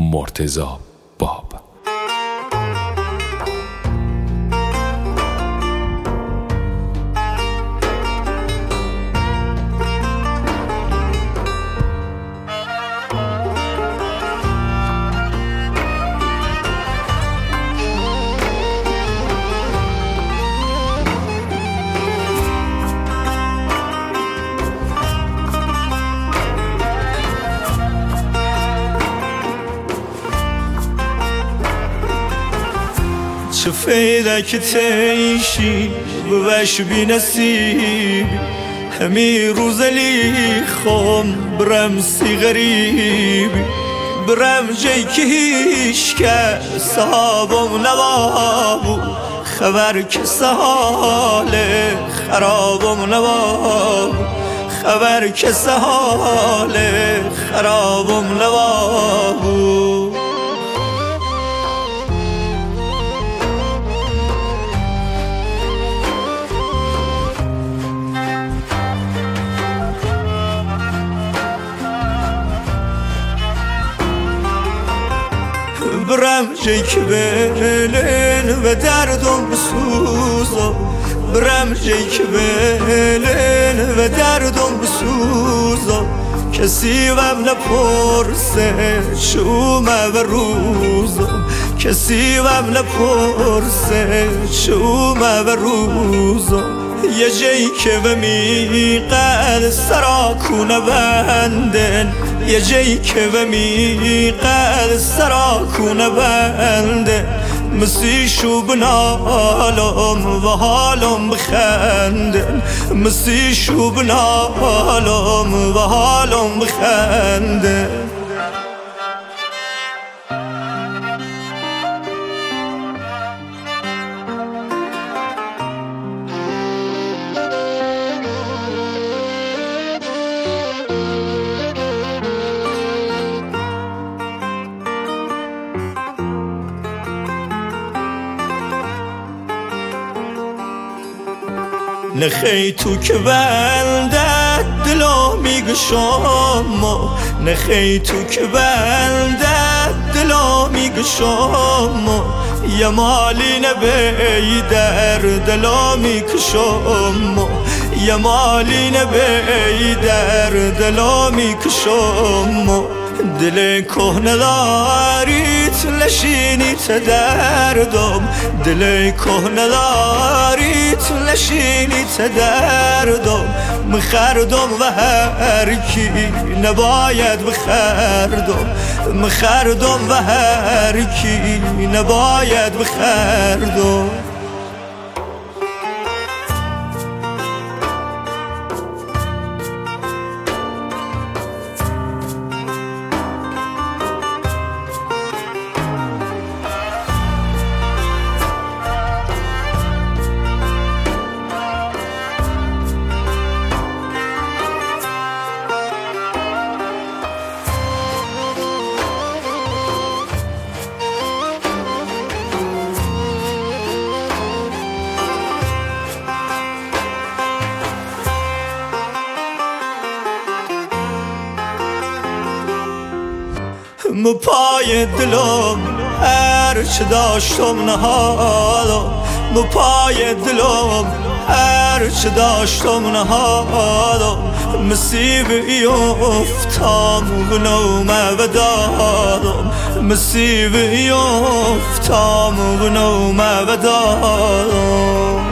مرتضی باب. چه فایده که تعیشی بوش بی نصیب، همی روزلی خم برم سی غریب، برم جایی که هیچ کس صحابم نبابو، خبر کس حال خرابم نبابو، خبر کس حال خرابم نبابو. برم جایی که بلن و دردم بسوزم، برم جایی که بلن و دردم بسوزم، کسی وم نپرسه شومه و روزم، کسی وم نپرسه شومه و روزم. یه جایی که به میقد سرا کونه بندن، یه جایی که به میقد سرا کونه بندن، مسی شو بنالم و حالم بخندن، مسی شو بنالم و حالم بخندن. نخی تو که بلدت دلا میگشم، نخی تو که بلدت دلا میگشم، یه مالی نبی در دلا میکشم، یه مالی نبی در دلا میکشم. دل کهنه داریت لشینیت دردم، دل کهنه داریت لشینیت دردم، مخردم و هر کی نباید بخردم، مخردم و هر کی نباید بخردم. پای دلم هر چه داشتم نهادم، پای دلم هر چه داشتم نهادم، مسیب یفتم و نومه و دادم، مسیب یفتم و نومه و دادم.